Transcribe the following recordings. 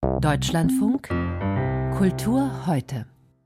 Deutschlandfunk Kultur heute.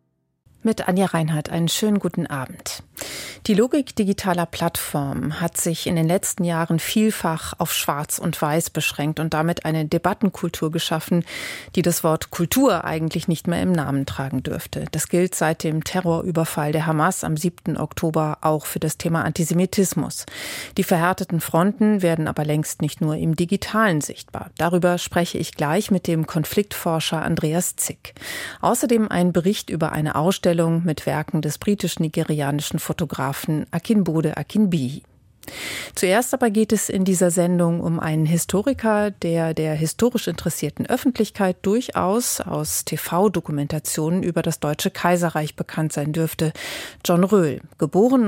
Mit Anja Reinhardt einen schönen guten Abend. Die Logik digitaler Plattformen hat sich in den letzten Jahren vielfach auf Schwarz und Weiß beschränkt und damit eine Debattenkultur geschaffen, die das Wort Kultur eigentlich nicht mehr im Namen tragen dürfte. Das gilt seit dem Terrorüberfall der Hamas am 7. Oktober auch für das Thema Antisemitismus. Die verhärteten Fronten werden aber längst nicht nur im Digitalen sichtbar. Darüber spreche ich gleich mit dem Konfliktforscher Andreas Zick. Außerdem ein Bericht über eine Ausstellung mit Werken des britisch-nigerianischen Fotografen Akinbode Akinbiyi. Zuerst aber geht es in dieser Sendung um einen Historiker, der historisch interessierten Öffentlichkeit durchaus aus TV-Dokumentationen über das Deutsche Kaiserreich bekannt sein dürfte. John Röhl, geboren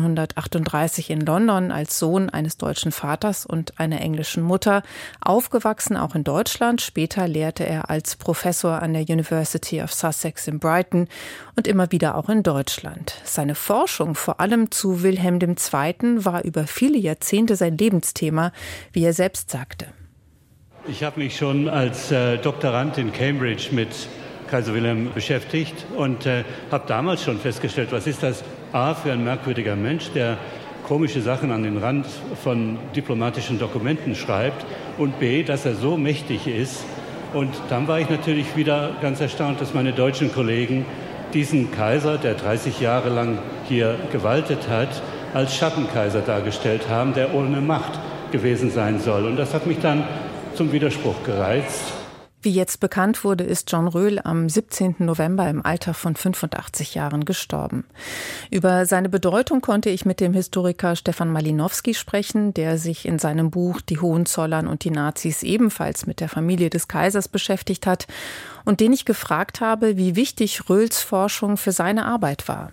1938 in London als Sohn eines deutschen Vaters und einer englischen Mutter, aufgewachsen auch in Deutschland. Später lehrte er als Professor an der University of Sussex in Brighton und immer wieder auch in Deutschland. Seine Forschung, vor allem zu Wilhelm II., war über viele Jahrzehnte sein Lebensthema, wie er selbst sagte. Ich habe mich schon als Doktorand in Cambridge mit Kaiser Wilhelm beschäftigt und habe damals schon festgestellt, was ist das A für ein merkwürdiger Mensch, der komische Sachen an den Rand von diplomatischen Dokumenten schreibt, und B, dass er so mächtig ist. Und dann war ich natürlich wieder ganz erstaunt, dass meine deutschen Kollegen diesen Kaiser, der 30 Jahre lang hier gewaltet hat, als Schattenkaiser dargestellt haben, der ohne Macht gewesen sein soll. Und das hat mich dann zum Widerspruch gereizt. Wie jetzt bekannt wurde, ist John Röhl am 17. November im Alter von 85 Jahren gestorben. Über seine Bedeutung konnte ich mit dem Historiker Stefan Malinowski sprechen, der sich in seinem Buch Die Hohenzollern und die Nazis ebenfalls mit der Familie des Kaisers beschäftigt hat und den ich gefragt habe, wie wichtig Röhls Forschung für seine Arbeit war.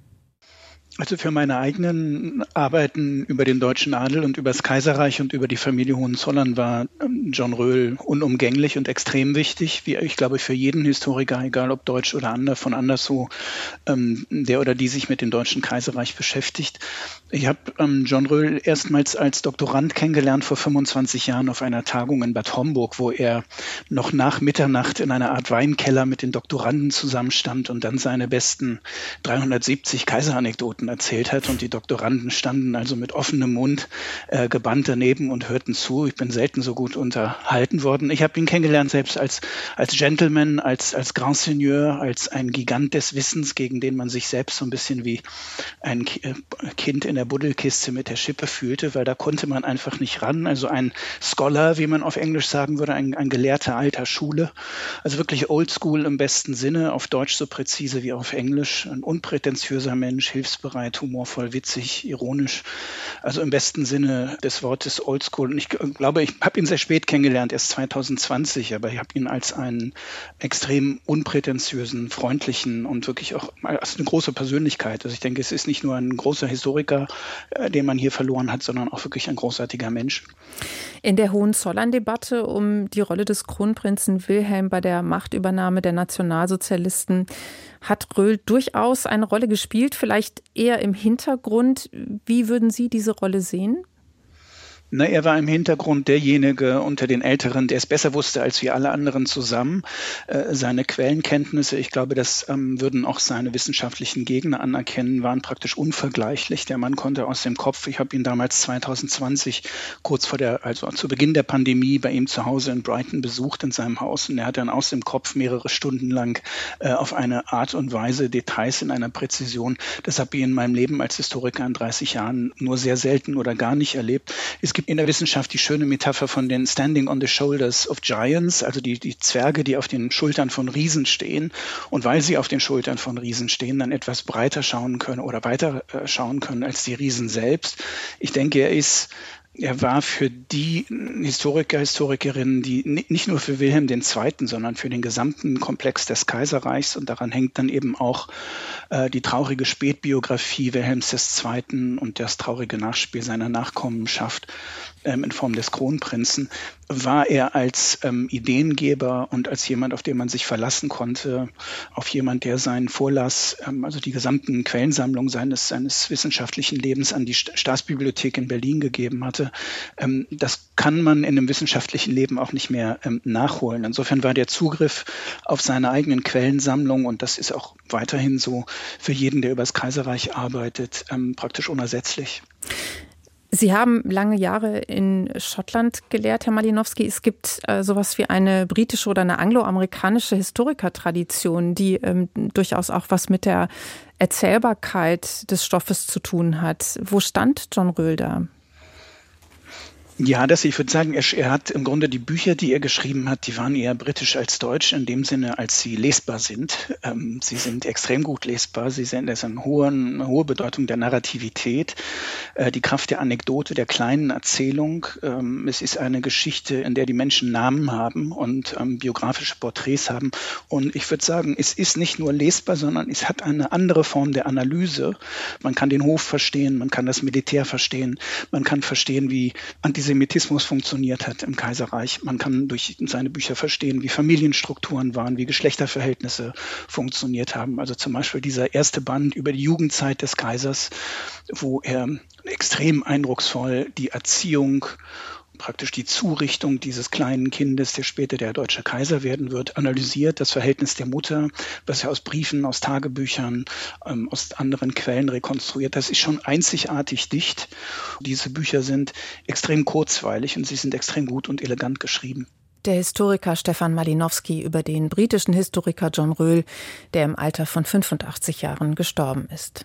Also für meine eigenen Arbeiten über den deutschen Adel und über das Kaiserreich und über die Familie Hohenzollern war John Röhl unumgänglich und extrem wichtig, wie ich glaube für jeden Historiker, egal ob deutsch oder von anderswo, der oder die sich mit dem deutschen Kaiserreich beschäftigt. Ich habe John Röhl erstmals als Doktorand kennengelernt vor 25 Jahren auf einer Tagung in Bad Homburg, wo er noch nach Mitternacht in einer Art Weinkeller mit den Doktoranden zusammenstand und dann seine besten 370 Kaiseranekdoten erzählt hat, und die Doktoranden standen also mit offenem Mund gebannt daneben und hörten zu. Ich bin selten so gut unterhalten worden. Ich habe ihn kennengelernt selbst als Gentleman, als Grand Seigneur, als ein Gigant des Wissens, gegen den man sich selbst so ein bisschen wie ein Kind in der Buddelkiste mit der Schippe fühlte, weil da konnte man einfach nicht ran. Also ein Scholar, wie man auf Englisch sagen würde, ein Gelehrter alter Schule. Also wirklich oldschool im besten Sinne, auf Deutsch so präzise wie auf Englisch. Ein unprätentiöser Mensch, hilfsbereit, humorvoll, witzig, ironisch. Also im besten Sinne des Wortes oldschool. Und ich glaube, ich habe ihn sehr spät kennengelernt, erst 2020, aber ich habe ihn als einen extrem unprätentiösen, freundlichen und wirklich auch als eine große Persönlichkeit. Also ich denke, es ist nicht nur ein großer Historiker, den man hier verloren hat, sondern auch wirklich ein großartiger Mensch. In der Hohenzollern-Debatte um die Rolle des Kronprinzen Wilhelm bei der Machtübernahme der Nationalsozialisten hat Röhl durchaus eine Rolle gespielt, vielleicht eher im Hintergrund. Wie würden Sie diese Rolle sehen? Na, er war im Hintergrund derjenige unter den Älteren, der es besser wusste als wir alle anderen zusammen. Seine Quellenkenntnisse, ich glaube, das würden auch seine wissenschaftlichen Gegner anerkennen, waren praktisch unvergleichlich. Der Mann konnte aus dem Kopf, ich habe ihn damals 2020 also zu Beginn der Pandemie bei ihm zu Hause in Brighton besucht in seinem Haus, und er hat dann aus dem Kopf mehrere Stunden lang auf eine Art und Weise Details in einer Präzision. Das habe ich in meinem Leben als Historiker in 30 Jahren nur sehr selten oder gar nicht erlebt. Es gibt in der Wissenschaft die schöne Metapher von den Standing on the Shoulders of Giants, also die Zwerge, die auf den Schultern von Riesen stehen, und weil sie auf den Schultern von Riesen stehen, dann etwas breiter schauen können oder weiter schauen können als die Riesen selbst. Ich denke, er war für die Historiker, Historikerinnen, die nicht nur für Wilhelm II., sondern für den gesamten Komplex des Kaiserreichs, und daran hängt dann eben auch die traurige Spätbiografie Wilhelms II. Und das traurige Nachspiel seiner Nachkommenschaft. in Form des Kronprinzen, war er als Ideengeber und als jemand, auf den man sich verlassen konnte, auf jemand, der seinen Vorlass, also die gesamten Quellensammlung seines wissenschaftlichen Lebens an die Staatsbibliothek in Berlin gegeben hatte. Das kann man in einem wissenschaftlichen Leben auch nicht mehr nachholen. Insofern war der Zugriff auf seine eigenen Quellensammlung, und das ist auch weiterhin so für jeden, der über das Kaiserreich arbeitet, praktisch unersetzlich. Sie haben lange Jahre in Schottland gelehrt, Herr Malinowski. Es gibt sowas wie eine britische oder eine angloamerikanische Historikertradition, die durchaus auch was mit der Erzählbarkeit des Stoffes zu tun hat. Wo stand John Röhl da? Ja, ich würde sagen, er hat im Grunde die Bücher, die er geschrieben hat, die waren eher britisch als deutsch, in dem Sinne, als sie lesbar sind. Sie sind extrem gut lesbar. Das ist eine hohe Bedeutung der Narrativität, die Kraft der Anekdote, der kleinen Erzählung. Es ist eine Geschichte, in der die Menschen Namen haben und biografische Porträts haben. Und ich würde sagen, es ist nicht nur lesbar, sondern es hat eine andere Form der Analyse. Man kann den Hof verstehen, man kann das Militär verstehen, man kann verstehen, wie Antisemitismus funktioniert hat im Kaiserreich. Man kann durch seine Bücher verstehen, wie Familienstrukturen waren, wie Geschlechterverhältnisse funktioniert haben. Also zum Beispiel dieser erste Band über die Jugendzeit des Kaisers, wo er extrem eindrucksvoll die Erziehung, praktisch die Zurichtung dieses kleinen Kindes, der später der deutsche Kaiser werden wird, analysiert, das Verhältnis der Mutter, was er aus Briefen, aus Tagebüchern, aus anderen Quellen rekonstruiert. Das ist schon einzigartig dicht. Diese Bücher sind extrem kurzweilig und sie sind extrem gut und elegant geschrieben. Der Historiker Stefan Malinowski über den britischen Historiker John Röhl, der im Alter von 85 Jahren gestorben ist.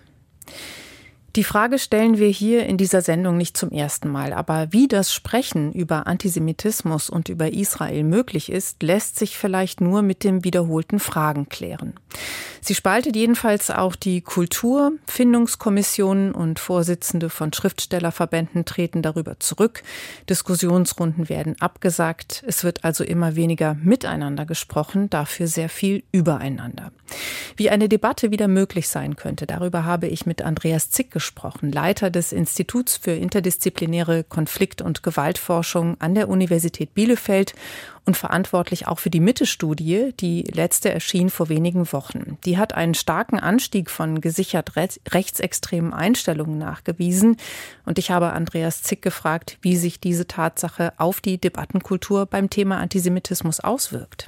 Die Frage stellen wir hier in dieser Sendung nicht zum ersten Mal, aber wie das Sprechen über Antisemitismus und über Israel möglich ist, lässt sich vielleicht nur mit dem wiederholten Fragen klären. Sie spaltet jedenfalls auch die Kultur. Findungskommissionen und Vorsitzende von Schriftstellerverbänden treten darüber zurück. Diskussionsrunden werden abgesagt. Es wird also immer weniger miteinander gesprochen, dafür sehr viel übereinander. Wie eine Debatte wieder möglich sein könnte, darüber habe ich mit Andreas Zick gesprochen, Leiter des Instituts für interdisziplinäre Konflikt- und Gewaltforschung an der Universität Bielefeld und verantwortlich auch für die Mitte-Studie, die letzte erschien vor wenigen Wochen. Die hat einen starken Anstieg von gesichert rechtsextremen Einstellungen nachgewiesen. Und ich habe Andreas Zick gefragt, wie sich diese Tatsache auf die Debattenkultur beim Thema Antisemitismus auswirkt.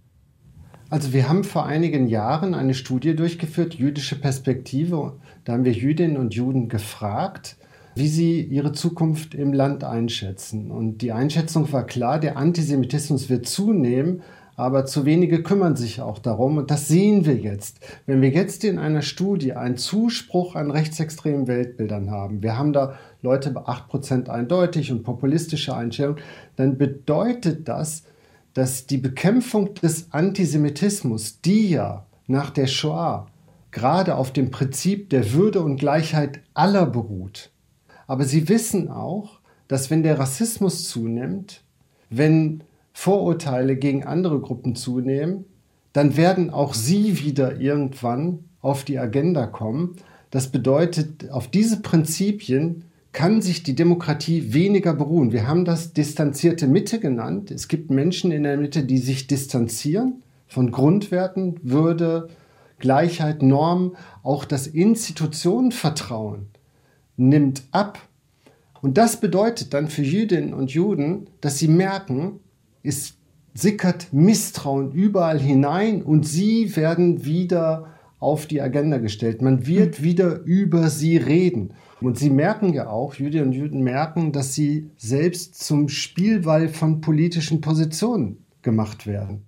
Also wir haben vor einigen Jahren eine Studie durchgeführt, jüdische Perspektive. Da haben wir Jüdinnen und Juden gefragt, wie sie ihre Zukunft im Land einschätzen. Und die Einschätzung war klar, der Antisemitismus wird zunehmen, aber zu wenige kümmern sich auch darum. Und das sehen wir jetzt. Wenn wir jetzt in einer Studie einen Zuspruch an rechtsextremen Weltbildern haben, wir haben da Leute bei 8% eindeutig und populistische Einstellungen, dann bedeutet das, dass die Bekämpfung des Antisemitismus, die ja nach der Shoah gerade auf dem Prinzip der Würde und Gleichheit aller beruht. Aber sie wissen auch, dass wenn der Rassismus zunimmt, wenn Vorurteile gegen andere Gruppen zunehmen, dann werden auch sie wieder irgendwann auf die Agenda kommen. Das bedeutet, auf diese Prinzipien kann sich die Demokratie weniger beruhen. Wir haben das distanzierte Mitte genannt. Es gibt Menschen in der Mitte, die sich distanzieren von Grundwerten, Würde, Gleichheit, Normen. Auch das Institutionenvertrauen nimmt ab. Und das bedeutet dann für Jüdinnen und Juden, dass sie merken, es sickert Misstrauen überall hinein und sie werden wieder auf die Agenda gestellt. Man wird wieder über sie reden. Und sie merken ja auch, Jüdinnen und Juden merken, dass sie selbst zum Spielball von politischen Positionen gemacht werden.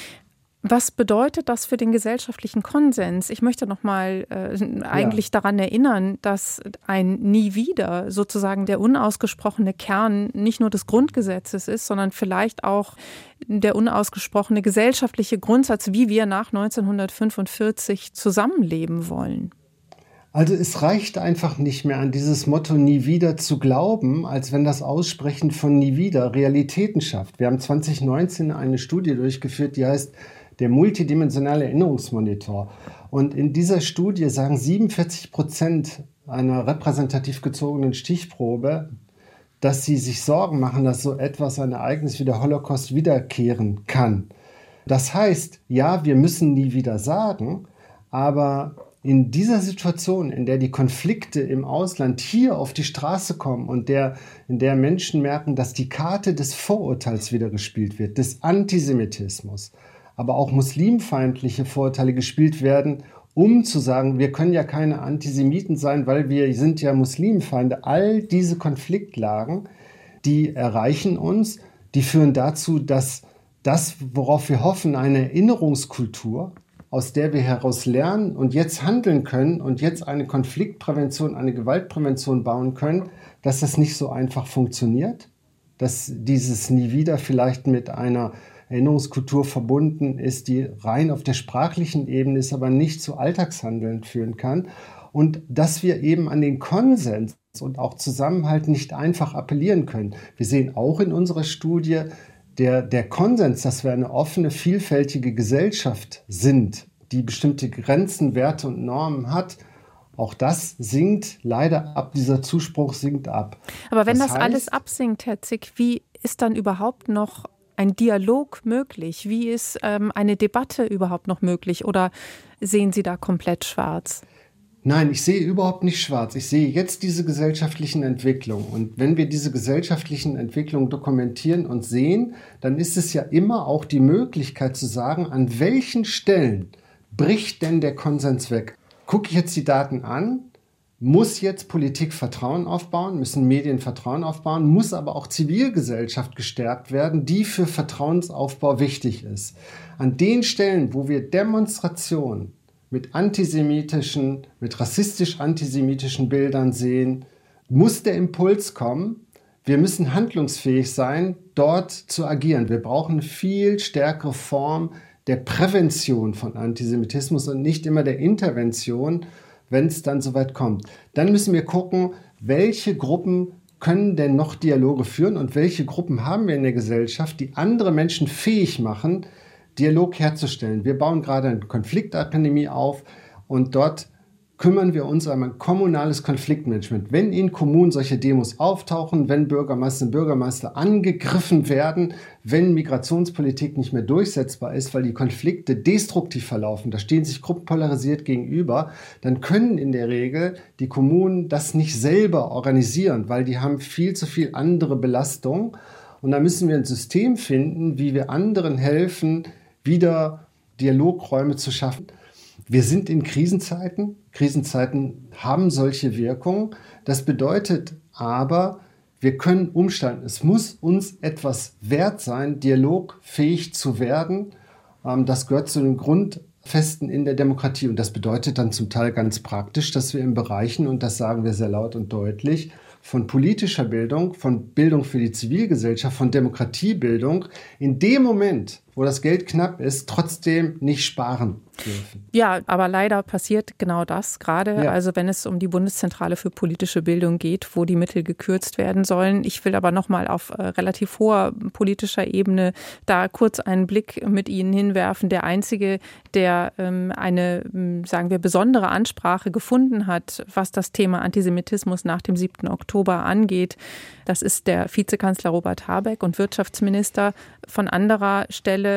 Was bedeutet das für den gesellschaftlichen Konsens? Ich möchte noch mal daran erinnern, dass ein Nie wieder sozusagen der unausgesprochene Kern nicht nur des Grundgesetzes ist, sondern vielleicht auch der unausgesprochene gesellschaftliche Grundsatz, wie wir nach 1945 zusammenleben wollen. Also es reicht einfach nicht mehr, an dieses Motto Nie wieder zu glauben, als wenn das Aussprechen von Nie wieder Realitäten schafft. Wir haben 2019 eine Studie durchgeführt, die heißt der multidimensionale Erinnerungsmonitor. Und in dieser Studie sagen 47% einer repräsentativ gezogenen Stichprobe, dass sie sich Sorgen machen, dass so etwas, ein Ereignis wie der Holocaust wiederkehren kann. Das heißt, ja, wir müssen nie wieder sagen, aber in dieser Situation, in der die Konflikte im Ausland hier auf die Straße kommen und in der Menschen merken, dass die Karte des Vorurteils wieder gespielt wird, des Antisemitismus, aber auch muslimfeindliche Vorurteile gespielt werden, um zu sagen, wir können ja keine Antisemiten sein, weil wir sind ja Muslimfeinde. All diese Konfliktlagen, die erreichen uns, die führen dazu, dass das, worauf wir hoffen, eine Erinnerungskultur, aus der wir heraus lernen und jetzt handeln können und jetzt eine Konfliktprävention, eine Gewaltprävention bauen können, dass das nicht so einfach funktioniert, dass dieses Nie wieder vielleicht mit einer Erinnerungskultur verbunden ist, die rein auf der sprachlichen Ebene ist, aber nicht zu Alltagshandeln führen kann. Und dass wir eben an den Konsens und auch Zusammenhalt nicht einfach appellieren können. Wir sehen auch in unserer Studie, der Konsens, dass wir eine offene, vielfältige Gesellschaft sind, die bestimmte Grenzen, Werte und Normen hat, auch das sinkt leider ab, dieser Zuspruch sinkt ab. Aber wenn das heißt, alles absinkt, Herr Zick, wie ist dann überhaupt noch ein Dialog möglich? Wie ist eine Debatte überhaupt noch möglich? Oder sehen Sie da komplett schwarz? Nein, ich sehe überhaupt nicht schwarz. Ich sehe jetzt diese gesellschaftlichen Entwicklungen. Und wenn wir diese gesellschaftlichen Entwicklungen dokumentieren und sehen, dann ist es ja immer auch die Möglichkeit zu sagen, an welchen Stellen bricht denn der Konsens weg? Gucke ich jetzt die Daten an, muss jetzt Politik Vertrauen aufbauen, müssen Medien Vertrauen aufbauen, muss aber auch Zivilgesellschaft gestärkt werden, die für Vertrauensaufbau wichtig ist. An den Stellen, wo wir Demonstrationen mit antisemitischen, mit rassistisch-antisemitischen Bildern sehen, muss der Impuls kommen, wir müssen handlungsfähig sein, dort zu agieren. Wir brauchen eine viel stärkere Form der Prävention von Antisemitismus und nicht immer der Intervention, wenn es dann soweit kommt. Dann müssen wir gucken, welche Gruppen können denn noch Dialoge führen und welche Gruppen haben wir in der Gesellschaft, die andere Menschen fähig machen, Dialog herzustellen. Wir bauen gerade eine Konfliktakademie auf und dort kümmern wir uns um ein kommunales Konfliktmanagement. Wenn in Kommunen solche Demos auftauchen, wenn Bürgermeisterinnen und Bürgermeister angegriffen werden, wenn Migrationspolitik nicht mehr durchsetzbar ist, weil die Konflikte destruktiv verlaufen, da stehen sich Gruppen polarisiert gegenüber, dann können in der Regel die Kommunen das nicht selber organisieren, weil die haben viel zu viel andere Belastung. Und da müssen wir ein System finden, wie wir anderen helfen, wieder Dialogräume zu schaffen. Wir sind in Krisenzeiten. Krisenzeiten haben solche Wirkungen. Das bedeutet aber, wir können umstellen. Es muss uns etwas wert sein, dialogfähig zu werden. Das gehört zu den Grundfesten in der Demokratie. Und das bedeutet dann zum Teil ganz praktisch, dass wir in Bereichen, und das sagen wir sehr laut und deutlich, von politischer Bildung, von Bildung für die Zivilgesellschaft, von Demokratiebildung in dem Moment, wo das Geld knapp ist, trotzdem nicht sparen dürfen. Ja, aber leider passiert genau das gerade. Ja. Also wenn es um die Bundeszentrale für politische Bildung geht, wo die Mittel gekürzt werden sollen. Ich will aber nochmal auf relativ hoher politischer Ebene da kurz einen Blick mit Ihnen hinwerfen. Der Einzige, der eine, sagen wir, besondere Ansprache gefunden hat, was das Thema Antisemitismus nach dem 7. Oktober angeht, das ist der Vizekanzler Robert Habeck und Wirtschaftsminister. Von anderer Stelle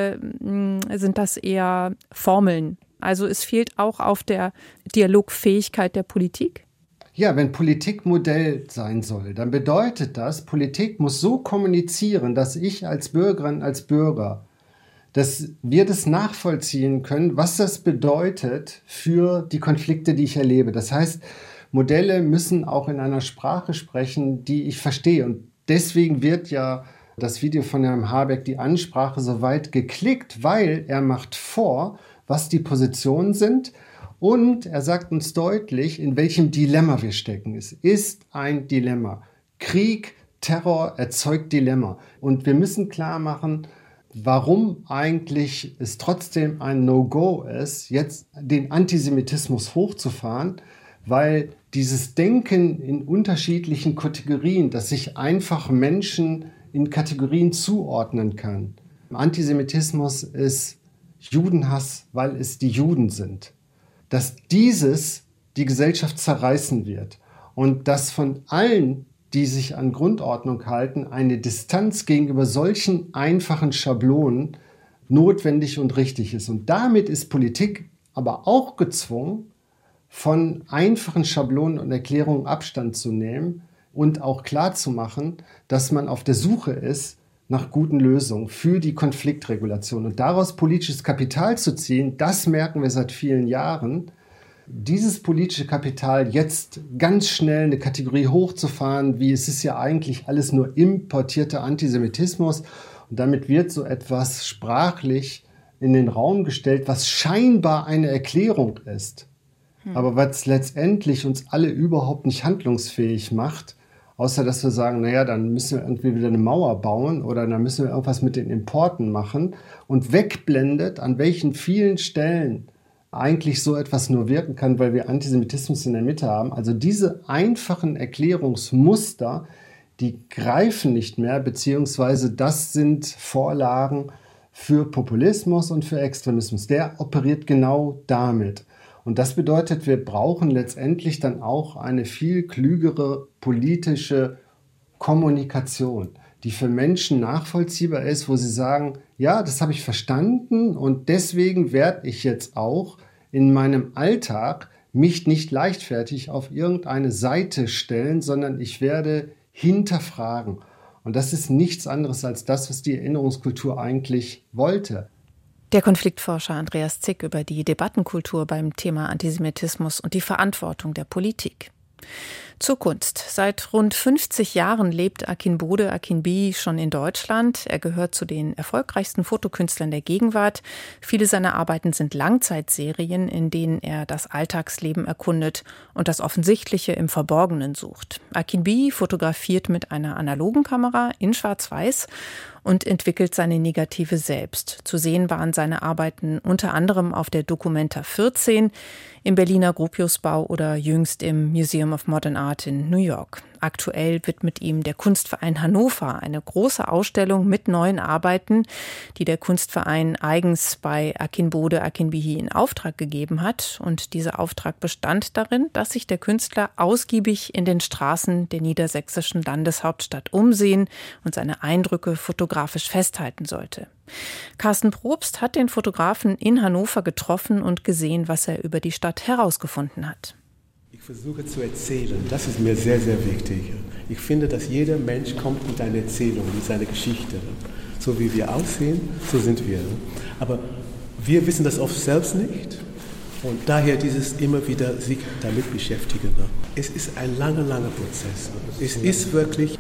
sind das eher Formeln. Also es fehlt auch auf der Dialogfähigkeit der Politik? Ja, wenn Politik Modell sein soll, dann bedeutet das, Politik muss so kommunizieren, dass ich als Bürgerin, als Bürger, dass wir das nachvollziehen können, was das bedeutet für die Konflikte, die ich erlebe. Das heißt, Modelle müssen auch in einer Sprache sprechen, die ich verstehe. Und deswegen wird ja das Video von Herrn Habeck, die Ansprache, so weit geklickt, weil er macht vor, was die Positionen sind und er sagt uns deutlich, in welchem Dilemma wir stecken. Es ist ein Dilemma. Krieg, Terror erzeugt Dilemma. Und wir müssen klar machen, warum eigentlich es trotzdem ein No-Go ist, jetzt den Antisemitismus hochzufahren, weil dieses Denken in unterschiedlichen Kategorien, dass sich einfach Menschen in Kategorien zuordnen kann. Antisemitismus ist Judenhass, weil es die Juden sind. Dass dieses die Gesellschaft zerreißen wird und dass von allen die sich an Grundordnung halten, eine Distanz gegenüber solchen einfachen Schablonen notwendig und richtig ist. Und damit ist Politik aber auch gezwungen, von einfachen Schablonen und Erklärungen Abstand zu nehmen und auch klarzumachen, dass man auf der Suche ist nach guten Lösungen für die Konfliktregulation. Und daraus politisches Kapital zu ziehen, das merken wir seit vielen Jahren. Dieses politische Kapital jetzt ganz schnell eine Kategorie hochzufahren, wie es ist ja eigentlich alles nur importierter Antisemitismus. Und damit wird so etwas sprachlich in den Raum gestellt, was scheinbar eine Erklärung ist, aber was letztendlich uns alle überhaupt nicht handlungsfähig macht, außer dass wir sagen, naja, dann müssen wir irgendwie wieder eine Mauer bauen oder dann müssen wir irgendwas mit den Importen machen und wegblendet, an welchen vielen Stellen eigentlich so etwas nur wirken kann, weil wir Antisemitismus in der Mitte haben. Also diese einfachen Erklärungsmuster, die greifen nicht mehr, beziehungsweise das sind Vorlagen für Populismus und für Extremismus. Der operiert genau damit. Und das bedeutet, wir brauchen letztendlich dann auch eine viel klügere politische Kommunikation, die für Menschen nachvollziehbar ist, wo sie sagen, ja, das habe ich verstanden und deswegen werde ich jetzt auch in meinem Alltag mich nicht leichtfertig auf irgendeine Seite stellen, sondern ich werde hinterfragen. Und das ist nichts anderes als das, was die Erinnerungskultur eigentlich wollte. Der Konfliktforscher Andreas Zick über die Debattenkultur beim Thema Antisemitismus und die Verantwortung der Politik. Zur Kunst. Seit rund 50 Jahren lebt Akinbode Akinbiyi schon in Deutschland. Er gehört zu den erfolgreichsten Fotokünstlern der Gegenwart. Viele seiner Arbeiten sind Langzeitserien, in denen er das Alltagsleben erkundet und das Offensichtliche im Verborgenen sucht. Akinbiyi fotografiert mit einer analogen Kamera in Schwarz-Weiß und entwickelt seine Negative selbst. Zu sehen waren seine Arbeiten unter anderem auf der Documenta 14, im Berliner Gropiusbau oder jüngst im Museum of Modern Art in New York. Aktuell widmet ihm der Kunstverein Hannover eine große Ausstellung mit neuen Arbeiten, die der Kunstverein eigens bei Akinbode Akinbiyi in Auftrag gegeben hat. Und dieser Auftrag bestand darin, dass sich der Künstler ausgiebig in den Straßen der niedersächsischen Landeshauptstadt umsehen und seine Eindrücke fotografisch festhalten sollte. Carsten Probst hat den Fotografen in Hannover getroffen und gesehen, was er über die Stadt herausgefunden hat. Ich versuche zu erzählen, das ist mir sehr, sehr wichtig. Ich finde, dass jeder Mensch kommt mit einer Erzählung, mit seiner Geschichte. So wie wir aussehen, so sind wir. Aber wir wissen das oft selbst nicht und daher dieses immer wieder sich damit beschäftigen. Es ist ein langer Prozess. Es ist wirklich,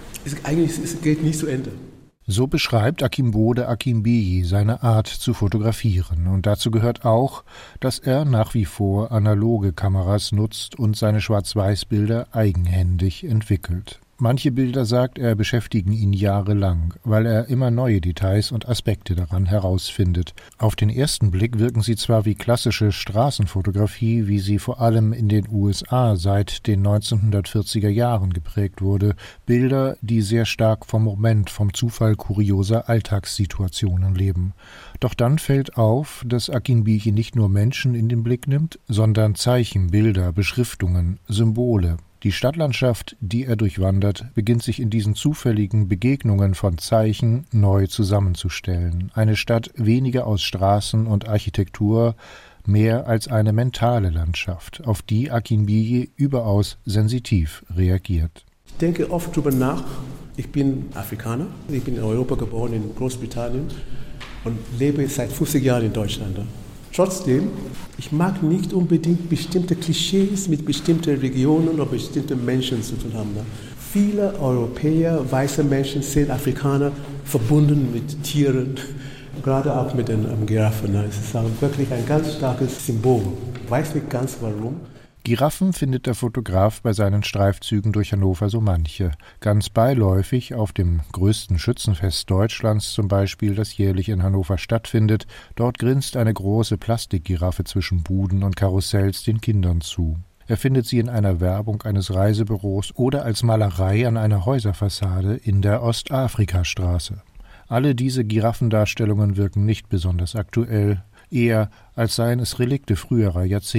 es geht nicht zu Ende. So beschreibt Akinbode Akinbiyi seine Art zu fotografieren. Und dazu gehört auch, dass er nach wie vor analoge Kameras nutzt und seine Schwarz-Weiß-Bilder eigenhändig entwickelt. Manche Bilder, sagt er, beschäftigen ihn jahrelang, weil er immer neue Details und Aspekte daran herausfindet. Auf den ersten Blick wirken sie zwar wie klassische Straßenfotografie, wie sie vor allem in den USA seit den 1940er Jahren geprägt wurde, Bilder, die sehr stark vom Moment, vom Zufall kurioser Alltagssituationen leben. Doch dann fällt auf, dass Akinbiyi nicht nur Menschen in den Blick nimmt, sondern Zeichen, Bilder, Beschriftungen, Symbole. Die Stadtlandschaft, die er durchwandert, beginnt sich in diesen zufälligen Begegnungen von Zeichen neu zusammenzustellen. Eine Stadt weniger aus Straßen und Architektur, mehr als eine mentale Landschaft, auf die Akinbiyi überaus sensitiv reagiert. Ich denke oft darüber nach. Ich bin Afrikaner, ich bin in Europa geboren, in Großbritannien und lebe seit 50 Jahren in Deutschland. Trotzdem, ich mag nicht unbedingt bestimmte Klischees mit bestimmten Regionen oder bestimmten Menschen zu tun haben. Viele Europäer, weiße Menschen sehen Afrikaner verbunden mit Tieren, gerade auch mit den Giraffen. Es ist wirklich ein ganz starkes Symbol. Ich weiß nicht ganz warum. Giraffen findet der Fotograf bei seinen Streifzügen durch Hannover so manche. Ganz beiläufig auf dem größten Schützenfest Deutschlands zum Beispiel, das jährlich in Hannover stattfindet. Dort grinst eine große Plastikgiraffe zwischen Buden und Karussells den Kindern zu. Er findet sie in einer Werbung eines Reisebüros oder als Malerei an einer Häuserfassade in der Ostafrikastraße. Alle diese Giraffendarstellungen wirken nicht besonders aktuell, eher als seien es Relikte früherer Jahrzehnte.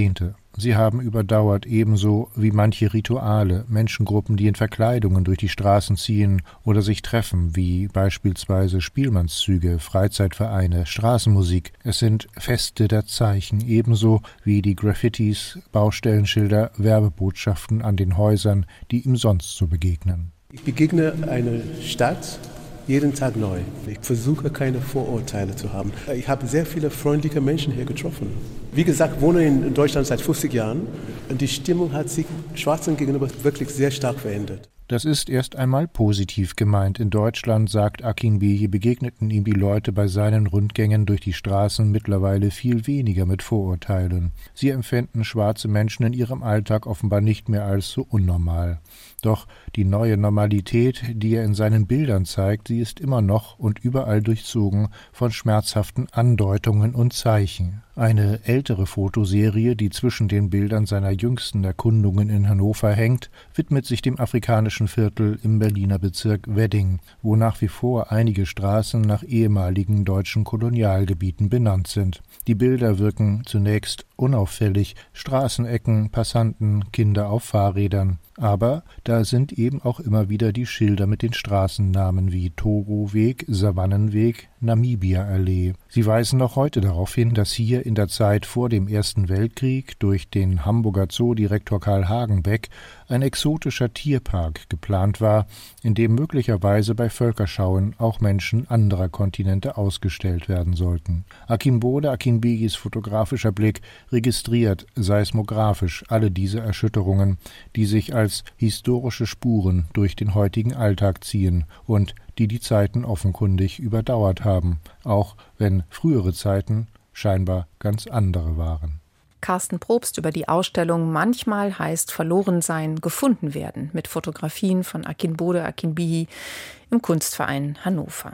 Sie haben überdauert, ebenso wie manche Rituale, Menschengruppen, die in Verkleidungen durch die Straßen ziehen oder sich treffen, wie beispielsweise Spielmannszüge, Freizeitvereine, Straßenmusik. Es sind Feste der Zeichen, ebenso wie die Graffitis, Baustellenschilder, Werbebotschaften an den Häusern, die ihm sonst so begegnen. Ich begegne einer Stadt jeden Tag neu. Ich versuche, keine Vorurteile zu haben. Ich habe sehr viele freundliche Menschen hier getroffen. Wie gesagt, ich wohne in Deutschland seit 50 Jahren und die Stimmung hat sich Schwarzen gegenüber wirklich sehr stark verändert. Das ist erst einmal positiv gemeint. In Deutschland, sagt Akinbiyi, begegneten ihm die Leute bei seinen Rundgängen durch die Straßen mittlerweile viel weniger mit Vorurteilen. Sie empfinden schwarze Menschen in ihrem Alltag offenbar nicht mehr als so unnormal. Doch die neue Normalität, die er in seinen Bildern zeigt, sie ist immer noch und überall durchzogen von schmerzhaften Andeutungen und Zeichen. Eine ältere Fotoserie, die zwischen den Bildern seiner jüngsten Erkundungen in Hannover hängt, widmet sich dem afrikanischen Viertel im Berliner Bezirk Wedding, wo nach wie vor einige Straßen nach ehemaligen deutschen Kolonialgebieten benannt sind. Die Bilder wirken zunächst unauffällig, Straßenecken, Passanten, Kinder auf Fahrrädern. Aber da sind eben auch immer wieder die Schilder mit den Straßennamen wie Togo-Weg, Savannenweg, Namibia-Allee. Sie weisen noch heute darauf hin, dass hier in der Zeit vor dem Ersten Weltkrieg durch den Hamburger Zoodirektor Karl Hagenbeck ein exotischer Tierpark geplant war, in dem möglicherweise bei Völkerschauen auch Menschen anderer Kontinente ausgestellt werden sollten. Akimbode Akinbiyis fotografischer Blick registriert seismografisch alle diese Erschütterungen, die sich als historische Spuren durch den heutigen Alltag ziehen und die Zeiten offenkundig überdauert haben, auch wenn frühere Zeiten scheinbar ganz andere waren. Carsten Probst über die Ausstellung Manchmal heißt verloren sein, gefunden werden mit Fotografien von Akinbode Akinbiyi im Kunstverein Hannover.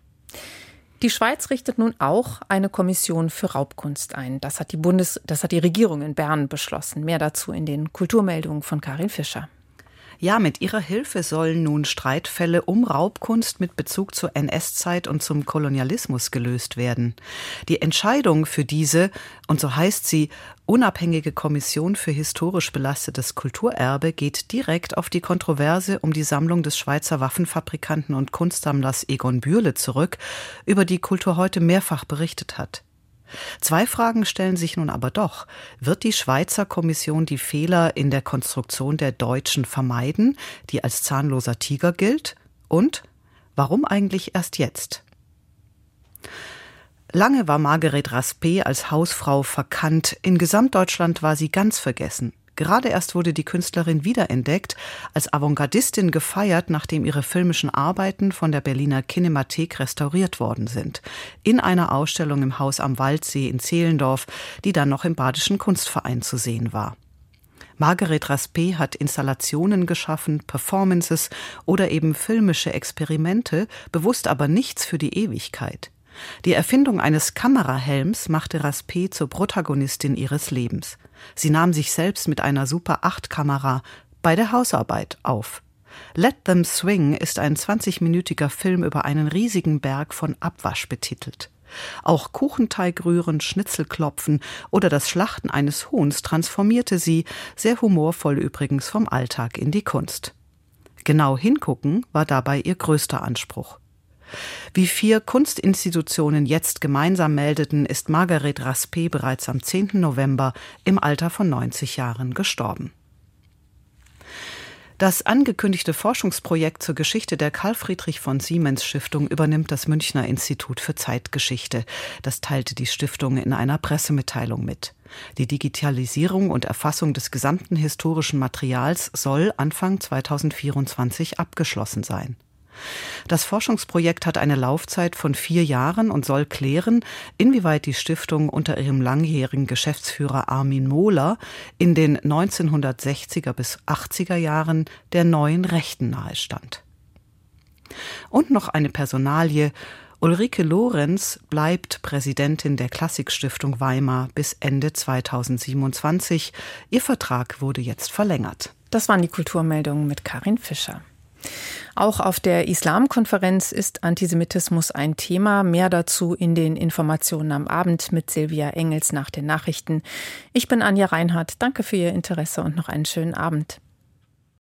Die Schweiz richtet nun auch eine Kommission für Raubkunst ein. Das hat die Regierung in Bern beschlossen. Mehr dazu in den Kulturmeldungen von Karin Fischer. Ja, mit ihrer Hilfe sollen nun Streitfälle um Raubkunst mit Bezug zur NS-Zeit und zum Kolonialismus gelöst werden. Die Entscheidung für diese, und so heißt sie, unabhängige Kommission für historisch belastetes Kulturerbe geht direkt auf die Kontroverse um die Sammlung des Schweizer Waffenfabrikanten und Kunstsammlers Egon Bührle zurück, über die Kultur heute mehrfach berichtet hat. Zwei Fragen stellen sich nun aber doch. Wird die Schweizer Kommission die Fehler in der Konstruktion der Deutschen vermeiden, die als zahnloser Tiger gilt? Und warum eigentlich erst jetzt? Lange war Marguerite Raspe als Hausfrau verkannt. In Gesamtdeutschland war sie ganz vergessen. Gerade erst wurde die Künstlerin wiederentdeckt, als Avantgardistin gefeiert, nachdem ihre filmischen Arbeiten von der Berliner Kinemathek restauriert worden sind. In einer Ausstellung im Haus am Waldsee in Zehlendorf, die dann noch im Badischen Kunstverein zu sehen war. Marguerite Raspe hat Installationen geschaffen, Performances oder eben filmische Experimente, bewusst aber nichts für die Ewigkeit. Die Erfindung eines Kamerahelms machte Raspe zur Protagonistin ihres Lebens. Sie nahm sich selbst mit einer Super-8-Kamera bei der Hausarbeit auf. Let Them Swing ist ein 20-minütiger Film über einen riesigen Berg von Abwasch betitelt. Auch Kuchenteig rühren, Schnitzel klopfen oder das Schlachten eines Huhns transformierte sie, sehr humorvoll übrigens, vom Alltag in die Kunst. Genau hingucken war dabei ihr größter Anspruch. Wie 4 Kunstinstitutionen jetzt gemeinsam meldeten, ist Marguerite Raspe bereits am 10. November im Alter von 90 Jahren gestorben. Das angekündigte Forschungsprojekt zur Geschichte der Carl-Friedrich-von-Siemens-Stiftung übernimmt das Münchner Institut für Zeitgeschichte. Das teilte die Stiftung in einer Pressemitteilung mit. Die Digitalisierung und Erfassung des gesamten historischen Materials soll Anfang 2024 abgeschlossen sein. Das Forschungsprojekt hat eine Laufzeit von 4 Jahren und soll klären, inwieweit die Stiftung unter ihrem langjährigen Geschäftsführer Armin Mohler in den 1960er bis 80er Jahren der neuen Rechten nahestand. Und noch eine Personalie. Ulrike Lorenz bleibt Präsidentin der Klassikstiftung Weimar bis Ende 2027. Ihr Vertrag wurde jetzt verlängert. Das waren die Kulturmeldungen mit Karin Fischer. Auch auf der Islamkonferenz ist Antisemitismus ein Thema. Mehr dazu in den Informationen am Abend mit Silvia Engels nach den Nachrichten. Ich bin Anja Reinhardt. Danke für Ihr Interesse und noch einen schönen Abend.